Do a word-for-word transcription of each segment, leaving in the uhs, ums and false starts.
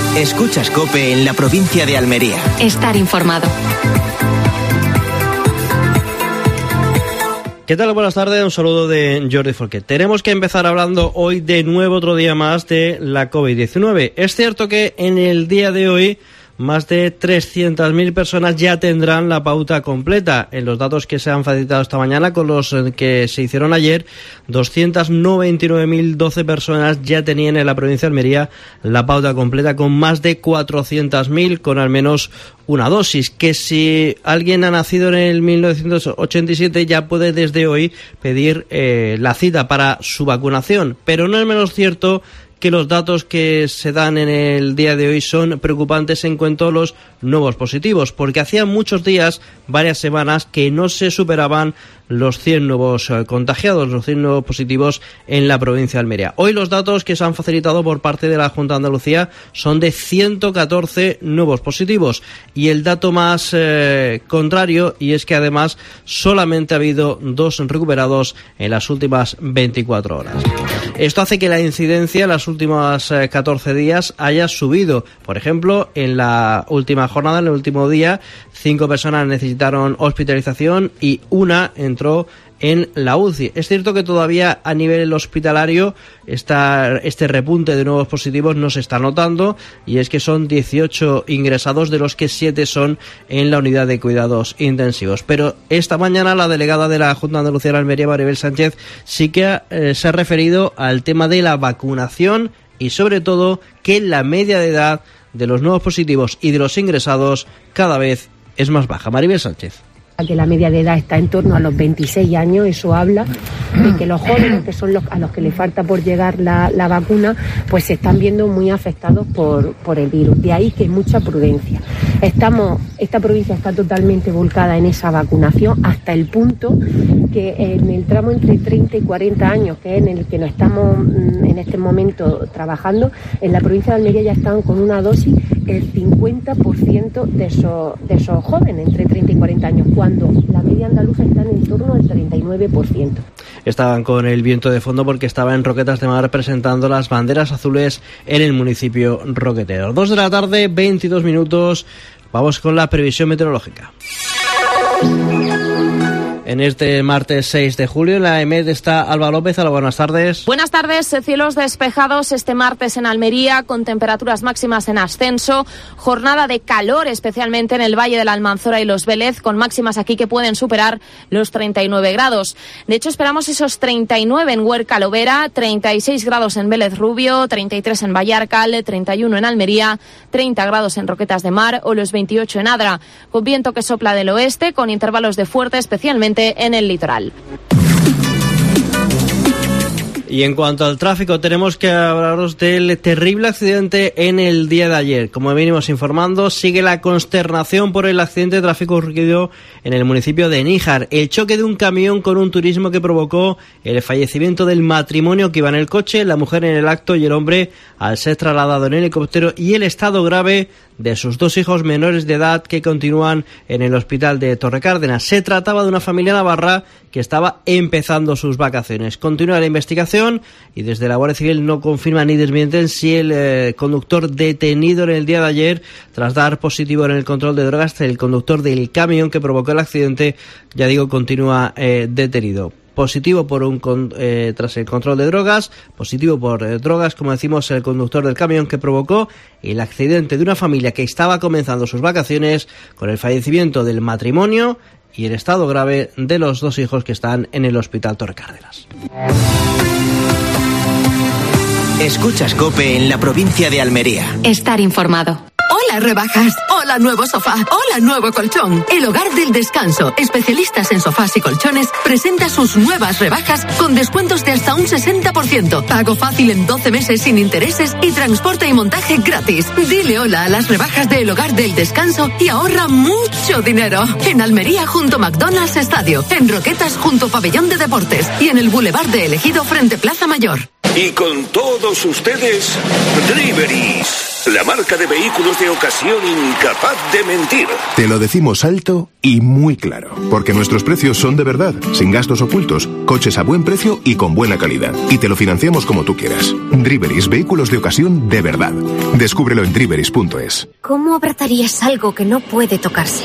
Escuchas COPE en la provincia de Almería. Estar informado. ¿Qué tal? Buenas tardes, un saludo de Jordi Folquet. Tenemos que empezar hablando hoy de nuevo otro día más de la COVID diecinueve. Es cierto que en el día de hoy más de trescientas mil personas ya tendrán la pauta completa. En los datos que se han facilitado esta mañana con los que se hicieron ayer, doscientas noventa y nueve mil doce personas ya tenían en la provincia de Almería la pauta completa, con más de cuatrocientas mil con al menos una dosis, que si alguien ha nacido en el mil novecientos ochenta y siete ya puede desde hoy pedir eh, la cita para su vacunación. Pero no es menos cierto que los datos que se dan en el día de hoy son preocupantes en cuanto a los nuevos positivos, porque hacía muchos días, varias semanas, que no se superaban los cien nuevos eh, contagiados, los cien nuevos positivos en la provincia de Almería. Hoy los datos que se han facilitado por parte de la Junta de Andalucía son de ciento catorce nuevos positivos, y el dato más eh, contrario, y es que además solamente ha habido dos recuperados en las últimas veinticuatro horas. Esto hace que la incidencia en las últimas eh, catorce días haya subido. Por ejemplo, en la última jornada, en el último día, cinco personas necesitaron hospitalización y una entró en la U C I. Es cierto que todavía a nivel hospitalario esta, este repunte de nuevos positivos no se está notando, y es que son dieciocho ingresados, de los que siete son en la unidad de cuidados intensivos. Pero esta mañana la delegada de la Junta de Andalucía de Almería, Maribel Sánchez, sí que eh, se ha referido al tema de la vacunación y sobre todo que la media de edad de los nuevos positivos y de los ingresados cada vez es más baja. Maribel Sánchez. Que la media de edad está en torno a los veintiséis años, eso habla de que los jóvenes, que son los a los que les falta por llegar la, la vacuna, pues se están viendo muy afectados por, por el virus. De ahí que hay mucha prudencia. Estamos, esta provincia está totalmente volcada en esa vacunación, hasta el punto que en el tramo entre treinta y cuarenta años, que es en el que nos estamos en este momento trabajando, en la provincia de Almería ya están con una dosis el cincuenta por ciento de esos, de esos jóvenes entre treinta y cuarenta años, cuando la media andaluza está en torno al treinta y nueve por ciento. Estaban con el viento de fondo porque estaba en Roquetas de Mar presentando las banderas azules en el municipio roquetero. Dos de la tarde, veintidós minutos. Vamos con la previsión meteorológica. En este martes seis de julio, en la E M E D está Alba López. Alba, buenas tardes. Buenas tardes. Cielos despejados este martes en Almería, con temperaturas máximas en ascenso. Jornada de calor, especialmente en el Valle de la Almanzora y Los Vélez, con máximas aquí que pueden superar los treinta y nueve grados. De hecho, esperamos esos treinta y nueve en Huerca Lovera, treinta y seis grados en Vélez Rubio, treinta y tres en Vallarcal, treinta y uno en Almería, treinta grados en Roquetas de Mar o los veintiocho en Adra, con viento que sopla del oeste, con intervalos de fuerte, especialmente en el litoral. Y en cuanto al tráfico, tenemos que hablaros del terrible accidente en el día de ayer. Como venimos informando, sigue la consternación por el accidente de tráfico ocurrido en el municipio de Níjar. El choque de un camión con un turismo que provocó el fallecimiento del matrimonio que iba en el coche, la mujer en el acto y el hombre al ser trasladado en helicóptero, y el estado grave de sus dos hijos menores de edad que continúan en el hospital de Torrecárdenas. Se trataba de una familia navarra que estaba empezando sus vacaciones. Continúa la investigación y desde la Guardia Civil no confirman ni desmienten si el eh, conductor detenido en el día de ayer tras dar positivo en el control de drogas, el conductor del camión que provocó el accidente, ya digo, continúa eh, detenido. Positivo por un eh, tras el control de drogas, positivo por eh, drogas, como decimos, el conductor del camión que provocó el accidente de una familia que estaba comenzando sus vacaciones, con el fallecimiento del matrimonio y el estado grave de los dos hijos que están en el hospital Torrecárdenas. Escuchas COPE en la provincia de Almería. Estar informado. Hola rebajas, hola nuevo sofá, hola nuevo colchón. El Hogar del Descanso, especialistas en sofás y colchones, presenta sus nuevas rebajas con descuentos de hasta un sesenta por ciento. Pago fácil en doce meses sin intereses y transporte y montaje gratis. Dile hola a las rebajas del Hogar del Descanso y ahorra mucho dinero. En Almería junto McDonald's Estadio, en Roquetas junto Pabellón de Deportes y en el Boulevard de Ejido frente Plaza Mayor. Y con todos ustedes, Driveris. La marca de vehículos de ocasión incapaz de mentir. Te lo decimos alto y muy claro, porque nuestros precios son de verdad, sin gastos ocultos, coches a buen precio y con buena calidad. Y te lo financiamos como tú quieras. Driveris, vehículos de ocasión de verdad. Descúbrelo en driveris punto es. ¿Cómo abrazarías algo que no puede tocarse?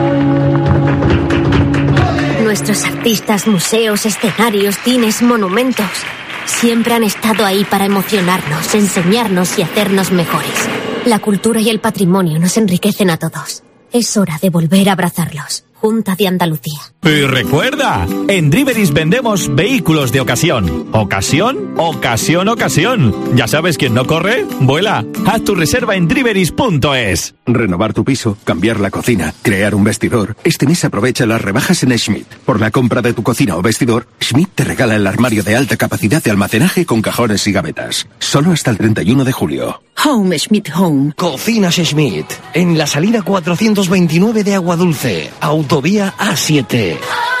Nuestros artistas, museos, escenarios, cines, monumentos siempre han estado ahí para emocionarnos, enseñarnos y hacernos mejores. La cultura y el patrimonio nos enriquecen a todos. Es hora de volver a abrazarlos. Junta de Andalucía. Y recuerda, en Driveris vendemos vehículos de ocasión. ¿Ocasión? Ocasión, ocasión. ¿Ya sabes quién no corre? Vuela. Haz tu reserva en driveris punto es. Renovar tu piso, cambiar la cocina, crear un vestidor. Este mes aprovecha las rebajas en Schmidt. Por la compra de tu cocina o vestidor, Schmidt te regala el armario de alta capacidad de almacenaje con cajones y gavetas. Solo hasta el treinta y uno de julio. Home Schmidt Home. Cocinas Schmidt. En la salida cuatrocientos veintinueve de Agua Dulce. Autovía A siete.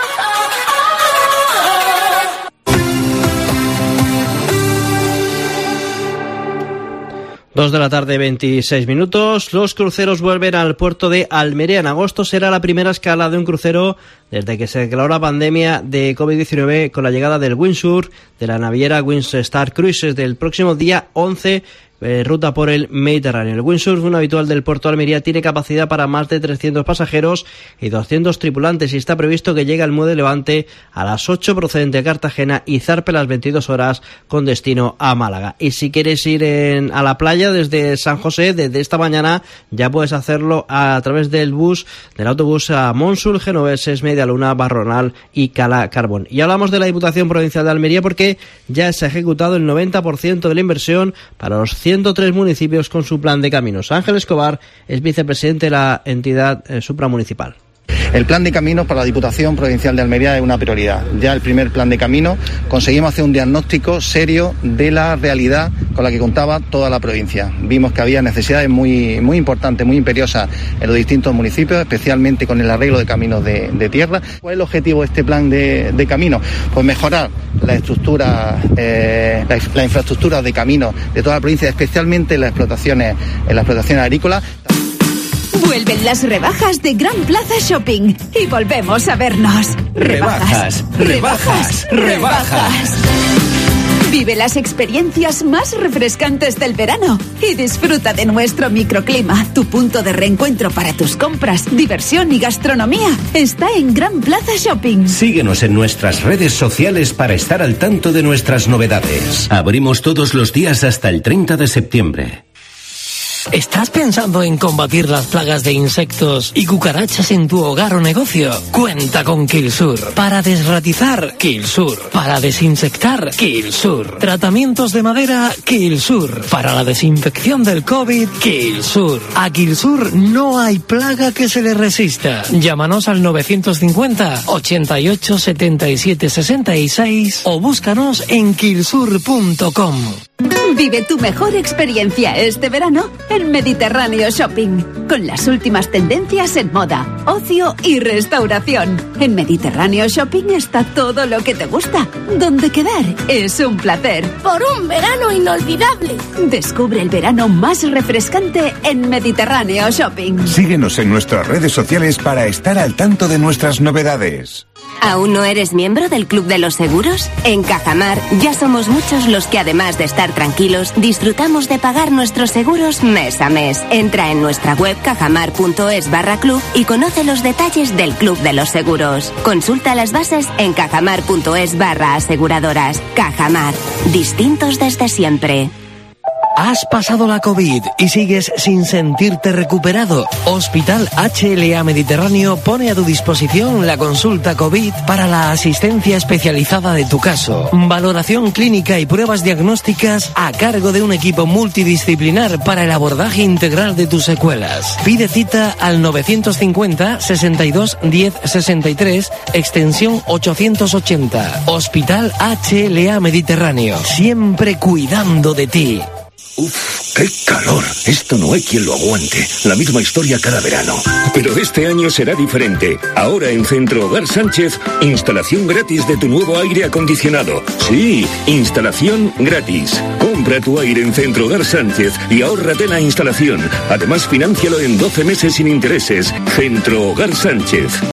Dos de la tarde, veintiséis minutos. Los cruceros vuelven al puerto de Almería. En agosto será la primera escala de un crucero desde que se declaró la pandemia de covid diecinueve con la llegada del Windsor de la naviera Windstar Cruises del próximo día once. Eh, ruta por el Mediterráneo. El Windsor, un habitual del puerto de Almería, tiene capacidad para más de trescientos pasajeros y doscientos tripulantes y está previsto que llegue al Muelle Levante a las ocho procedente de Cartagena y zarpe a las veintidós horas con destino a Málaga. Y si quieres ir en, a la playa desde San José, desde esta mañana ya puedes hacerlo a, a través del bus, del autobús a Monsul, Genoveses, Medialuna, Barronal y Cala Carbón. Y hablamos de la Diputación Provincial de Almería porque ya se ha ejecutado el noventa por ciento de la inversión para los ciento tres municipios con su plan de caminos. Ángel Escobar es vicepresidente de la entidad eh, supramunicipal. El plan de caminos para la Diputación Provincial de Almería es una prioridad. Ya el primer plan de caminos conseguimos hacer un diagnóstico serio de la realidad con la que contaba toda la provincia. Vimos que había necesidades muy, muy importantes, muy imperiosas en los distintos municipios, especialmente con el arreglo de caminos de, de tierra. ¿Cuál es el objetivo de este plan de, de caminos? Pues mejorar la estructura, eh, la, la infraestructura de caminos de toda la provincia, especialmente en las explotaciones, en las explotaciones agrícolas. Vuelven las rebajas de Gran Plaza Shopping y volvemos a vernos. Rebajas, rebajas, rebajas. rebajas. Vive las experiencias más refrescantes del verano y disfruta de nuestro microclima. Tu punto de reencuentro para tus compras, diversión y gastronomía está en Gran Plaza Shopping. Síguenos en nuestras redes sociales para estar al tanto de nuestras novedades. Abrimos todos los días hasta el treinta de septiembre. ¿Estás pensando en combatir las plagas de insectos y cucarachas en tu hogar o negocio? Cuenta con Killsur. Para desratizar, Killsur. Para desinsectar, Killsur. Tratamientos de madera, Killsur. Para la desinfección del COVID, Killsur. A Killsur no hay plaga que se le resista. Llámanos al novecientos cincuenta, ochenta y ocho, setenta y siete, sesenta y seis o búscanos en killsur punto com. Vive tu mejor experiencia este verano en Mediterráneo Shopping, con las últimas tendencias en moda, ocio y restauración. En Mediterráneo Shopping está todo lo que te gusta. Donde quedar es un placer. Por un verano inolvidable. Descubre el verano más refrescante en Mediterráneo Shopping. Síguenos en nuestras redes sociales para estar al tanto de nuestras novedades. ¿Aún no eres miembro del Club de los Seguros? En Cajamar ya somos muchos los que, además de estar tranquilos, disfrutamos de pagar nuestros seguros mes a mes. Entra en nuestra web cajamar punto es barra club y conoce los detalles del Club de los Seguros. Consulta las bases en cajamar punto es barra aseguradoras. Cajamar, distintos desde siempre. ¿Has pasado la COVID y sigues sin sentirte recuperado? Hospital H L A Mediterráneo pone a tu disposición la consulta COVID para la asistencia especializada de tu caso, valoración clínica y pruebas diagnósticas a cargo de un equipo multidisciplinar para el abordaje integral de tus secuelas. Pide cita al novecientos cincuenta, sesenta y dos, diez, sesenta y tres, extensión ochocientos ochenta. Hospital H L A Mediterráneo, siempre cuidando de ti. Uf, qué calor. Esto no hay quien lo aguante. La misma historia cada verano. Pero este año será diferente. Ahora en Centro Hogar Sánchez, instalación gratis de tu nuevo aire acondicionado. Sí, instalación gratis. Compra tu aire en Centro Hogar Sánchez y ahórrate la instalación. Además, fináncialo en doce meses sin intereses. Centro Hogar Sánchez.